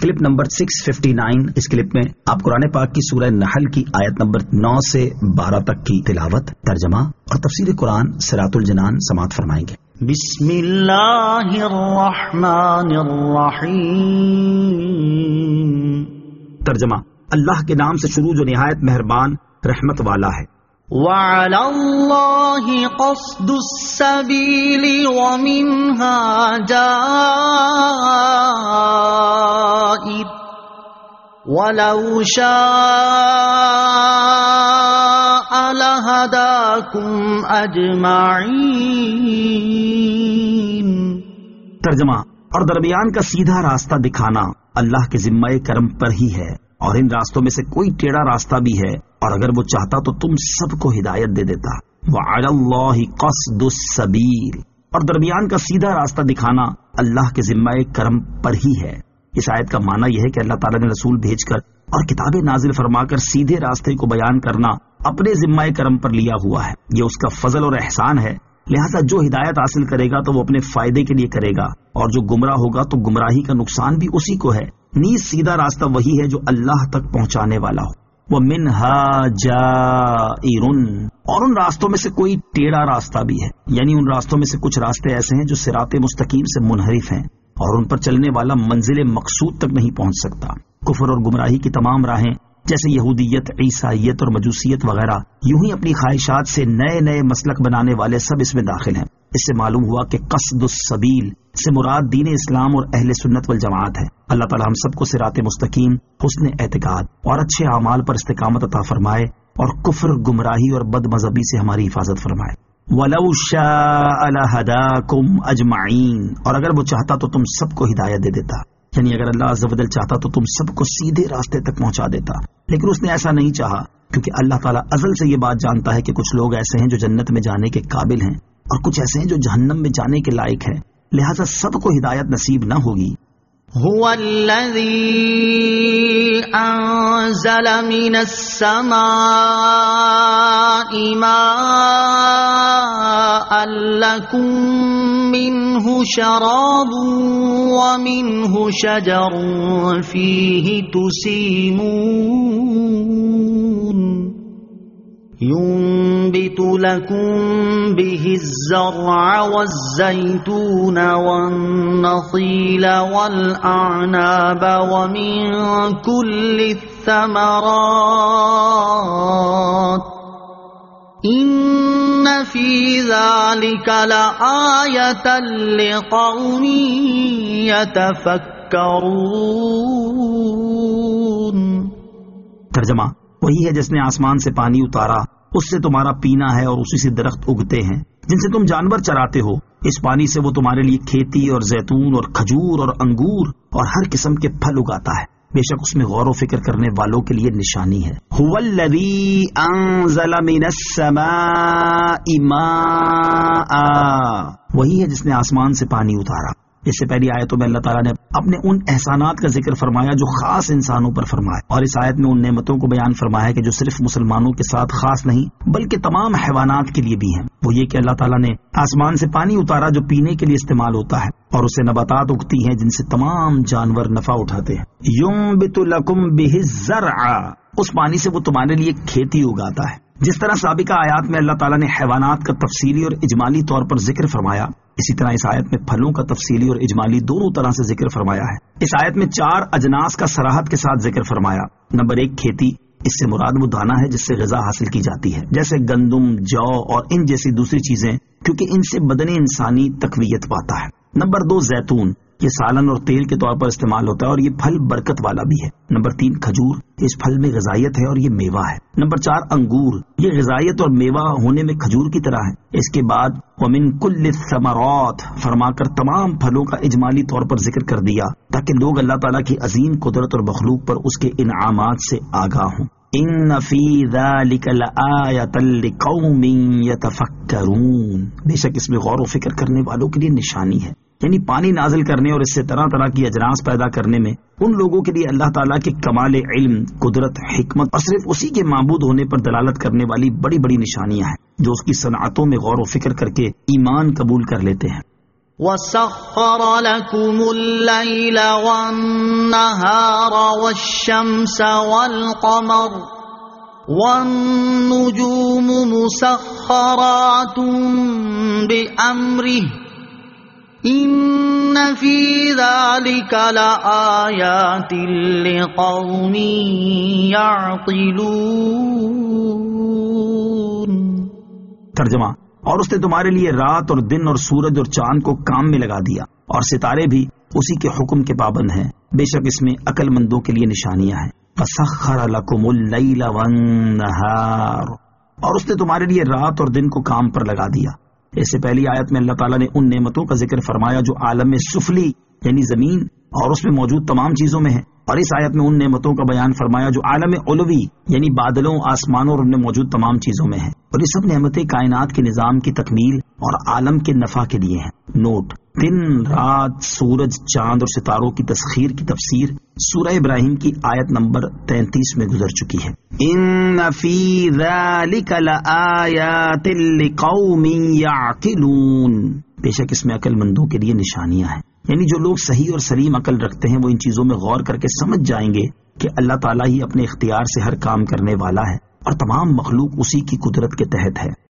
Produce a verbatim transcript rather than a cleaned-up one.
Clip number six fifty nine. اس clip میں آپ قرآن پاک کی سورہ نحل کی آیت نمبر نو سے بارہ تک کی تلاوت، ترجمہ اور تفسیر قرآن صراط الجنان سماعت فرمائیں گے. بسم اللہ الرحمن الرحیم. ترجمہ: اللہ کے نام سے شروع جو نہایت مہربان رحمت والا ہے. وعلی اللہ قصد السبیل ومنها جائر ولو شاء لہداکم اجمعین. ترجمہ: اور درمیان کا سیدھا راستہ دکھانا اللہ کے ذمہ کرم پر ہی ہے، اور ان راستوں میں سے کوئی ٹیڑھا راستہ بھی ہے، اور اگر وہ چاہتا تو تم سب کو ہدایت دے دیتا. وعلی اللہ قصد السبیل، اور درمیان کا سیدھا راستہ دکھانا اللہ کے ذمہ کرم پر ہی ہے. اس آیت کا معنی یہ ہے کہ اللہ تعالیٰ نے رسول بھیج کر اور کتابیں نازل فرما کر سیدھے راستے کو بیان کرنا اپنے ذمہ کرم پر لیا ہوا ہے. یہ اس کا فضل اور احسان ہے، لہذا جو ہدایت حاصل کرے گا تو وہ اپنے فائدے کے لیے کرے گا، اور جو گمراہ ہوگا تو گمراہی کا نقصان بھی اسی کو ہے. نیز سیدھا راستہ وہی ہے جو اللہ تک پہنچانے والا ہو. وَمِنْهَا جَائِرٌ، اور ان راستوں میں سے کوئی ٹیڑھا راستہ بھی ہے، یعنی ان راستوں میں سے کچھ راستے ایسے ہیں جو صراط مستقیم سے منحرف ہیں، اور ان پر چلنے والا منزل مقصود تک نہیں پہنچ سکتا. کفر اور گمراہی کی تمام راہیں جیسے یہودیت، عیسائیت اور مجوسیت وغیرہ، یوں ہی اپنی خواہشات سے نئے نئے مسلک بنانے والے سب اس میں داخل ہیں. اس سے معلوم ہوا کہ قصد السبیل سے مراد دین اسلام اور اہل سنت والجماعت ہے. اللہ تعالی ہم سب کو صراط مستقیم، حسن اعتقاد اور اچھے اعمال پر استقامت عطا فرمائے، اور کفر، گمراہی اور بد مذہبی سے ہماری حفاظت فرمائے. وَلَوْ شَاءَ لَهَدَاكُمْ أَجْمَعِينَ، اور اگر وہ چاہتا تو تم سب کو ہدایت دے دیتا، یعنی اگر اللہ عز و جل چاہتا تو تم سب کو سیدھے راستے تک پہنچا دیتا. لیکن اس نے ایسا نہیں چاہا، کیونکہ اللہ تعالیٰ ازل سے یہ بات جانتا ہے کہ کچھ لوگ ایسے ہیں جو جنت میں جانے کے قابل ہیں، اور کچھ ایسے ہیں جو جہنم میں جانے کے لائق ہیں، لہذا سب کو ہدایت نصیب نہ ہوگی. هو الذی انزل من السماء ماء لکم منه شراب ومنه شجر فیہ تسیمون ينبت لكم به الزرع والزيتون والنخيل والأعناب ومن كل الثمرات إن في ذلك لآية لقوم يتفكرون. ترجمہ: وہی ہے جس نے آسمان سے پانی اتارا، اس سے تمہارا پینا ہے، اور اسی سے درخت اگتے ہیں جن سے تم جانور چراتے ہو. اس پانی سے وہ تمہارے لیے کھیتی اور زیتون اور کھجور اور انگور اور ہر قسم کے پھل اگاتا ہے. بے شک اس میں غور و فکر کرنے والوں کے لیے نشانی ہے. هو الذی انزل من السماء ماء، وہی ہے جس نے آسمان سے پانی اتارا. اس سے پہلی آیتوں میں اللہ تعالیٰ نے اپنے ان احسانات کا ذکر فرمایا جو خاص انسانوں پر فرمائے، اور اس آیت میں ان نعمتوں کو بیان فرمایا کہ جو صرف مسلمانوں کے ساتھ خاص نہیں بلکہ تمام حیوانات کے لیے بھی ہیں. وہ یہ کہ اللہ تعالیٰ نے آسمان سے پانی اتارا جو پینے کے لیے استعمال ہوتا ہے، اور اسے نباتات اگتی ہیں جن سے تمام جانور نفع اٹھاتے ہیں. ينبت لكم به الزرع، اس پانی سے وہ تمہارے لیے کھیتی اگاتا ہے. جس طرح سابقہ آیات میں اللہ تعالیٰ نے حیوانات کا تفصیلی اور اجمالی طور پر ذکر فرمایا، اسی طرح اس آیت میں پھلوں کا تفصیلی اور اجمالی دونوں طرح سے ذکر فرمایا ہے. اس آیت میں چار اجناس کا صراحت کے ساتھ ذکر فرمایا. نمبر ایک، کھیتی. اس سے مراد وہ دانہ ہے جس سے غذا حاصل کی جاتی ہے، جیسے گندم، جو اور ان جیسی دوسری چیزیں، کیونکہ ان سے بدن انسانی تقویت پاتا ہے. نمبر دو، زیتون. یہ سالن اور تیل کے طور پر استعمال ہوتا ہے، اور یہ پھل برکت والا بھی ہے. نمبر تین، کھجور. اس پھل میں غذائیت ہے اور یہ میوہ ہے. نمبر چار، انگور. یہ غذائیت اور میوہ ہونے میں کھجور کی طرح ہے. اس کے بعد ومن کل الثمرات فرما کر تمام پھلوں کا اجمالی طور پر ذکر کر دیا تاکہ لوگ اللہ تعالیٰ کی عظیم قدرت اور مخلوق پر اس کے انعامات سے آگاہ ہوں. ان فی ذلک لآیۃ لقوم یتفکرون، بے شک اس میں غور و فکر کرنے والوں کے لیے نشانی ہے. یعنی پانی نازل کرنے اور اس سے طرح طرح کی اجناس پیدا کرنے میں ان لوگوں کے لیے اللہ تعالیٰ کے کمال علم، قدرت، حکمت اور صرف اسی کے معبود ہونے پر دلالت کرنے والی بڑی بڑی نشانیاں ہیں جو اس کی صنعتوں میں غور و فکر کر کے ایمان قبول کر لیتے ہیں. وَسَخَّرَ لَكُمُ اللَّيْلَ وَالنَّهَارَ وَالشَّمْسَ وَالْقَمَرَ وَالنُّجُومُ مُسَخَّرَاتٌ بِأَمْرِهِ إِنَّ فِي ذَلِكَ لَآيَاتٍ لِقَوْمٍ يَعْقِلُونَ۔ ترجمہ: اور اس نے تمہارے لیے رات اور دن اور سورج اور چاند کو کام میں لگا دیا، اور ستارے بھی اسی کے حکم کے پابند ہیں، بے شک اس میں عقل مندوں کے لیے نشانیاں ہیں۔ فَسَخَّرَ لَكُمُ اللَّيْلَ وَالنَّهَارَ، اور اس نے تمہارے لیے رات اور دن کو کام پر لگا دیا۔ اس سے پہلی آیت میں اللہ تعالیٰ نے ان نعمتوں کا ذکر فرمایا جو عالم سفلی یعنی زمین اور اس میں موجود تمام چیزوں میں ہے، اور اس آیت میں ان نعمتوں کا بیان فرمایا جو عالم علوی یعنی بادلوں، آسمانوں اور ان میں موجود تمام چیزوں میں ہے، اور یہ سب نعمتیں کائنات کے نظام کی تکمیل اور عالم کے نفع کے لیے ہیں۔ نوٹ: دن، رات، سورج، چاند اور ستاروں کی تسخیر کی تفسیر سورہ ابراہیم کی آیت نمبر تینتیس میں گزر چکی ہے۔ ان فی ذالک لآیات لقوم یعقلون، بے شک اس میں عقل مندوں کے لیے نشانیاں ہیں، یعنی جو لوگ صحیح اور سلیم عقل رکھتے ہیں وہ ان چیزوں میں غور کر کے سمجھ جائیں گے کہ اللہ تعالیٰ ہی اپنے اختیار سے ہر کام کرنے والا ہے اور تمام مخلوق اسی کی قدرت کے تحت ہے۔